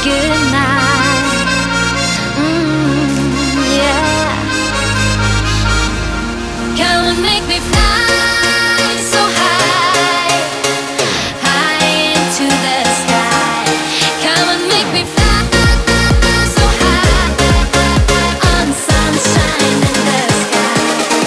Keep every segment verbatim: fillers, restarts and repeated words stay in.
good night. Mm, yeah. Come and make me fly so high, high into the sky. Come and make me fly so high, on sunshine in the sky.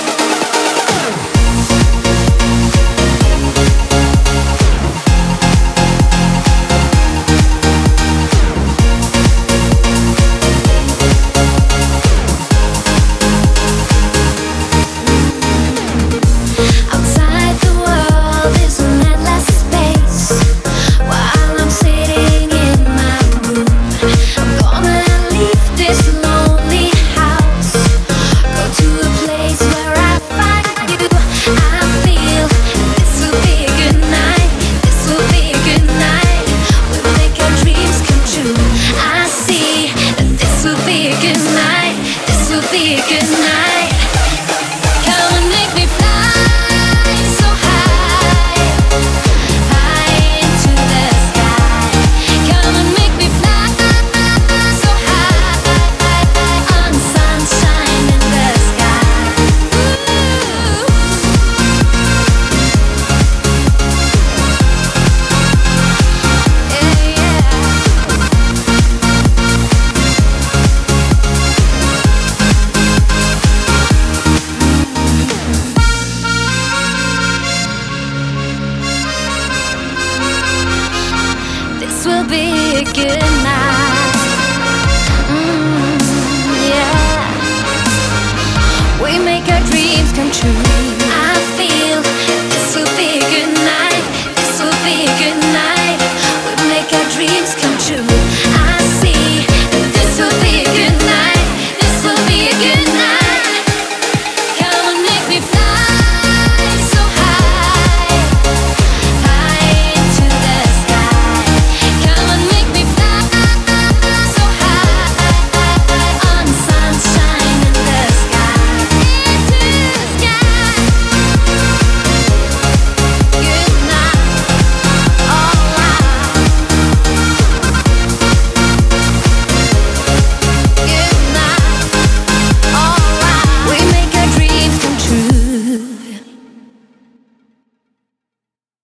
Outside the world is an endless space. While I'm sitting in my room, I'm gonna leave this lonely house. Go to a place where I find you. I feel this will be a good night. This will be a good night. We'll make our dreams come true. I see that this will be a good night. This will be a good night. Come and make me fly so high, high into the sky. Come and make me fly so high, on sunshine in the sky. Yeah, yeah. This will be a good night. Mm, yeah. We make our dreams come true.